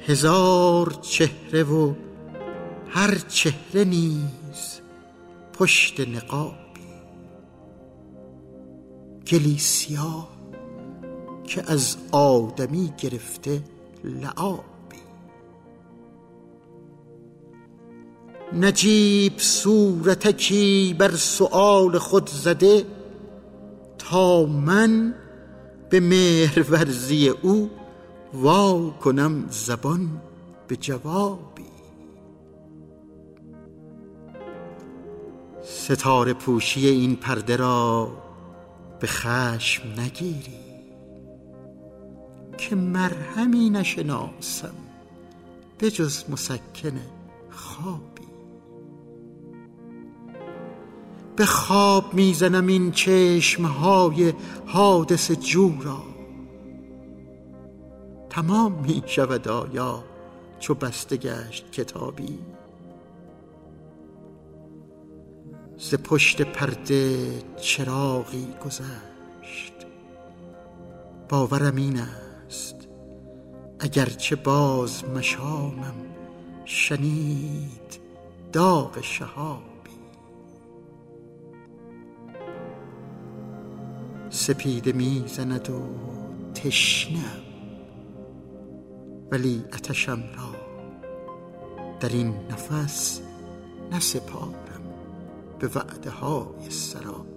هزار چهره و هر چهره نیز پشت نقابی. گلی سیاه که از آدمی گرفته لعابی. نجیب صورتکی بر سؤال خود زده، تا من به مهرورزی او وا کنم زبان به جوابی. ستاره پوشی این پرده را به خشم نگیری، که مرهمی نشناسم به جز مسکن خوابی. به خواب میزنم این چشمهای حادث جو را، تمام می شود آیا چو بسته گشت کتابی. ز پشت پرده چراغی گذشت، باورم این است اگرچه باز مشامم شنید داغ شهابی. سپیده میزند و تشنه‌ام، ولی آتشم را در این نفس نسپارم به وعده های سرابی.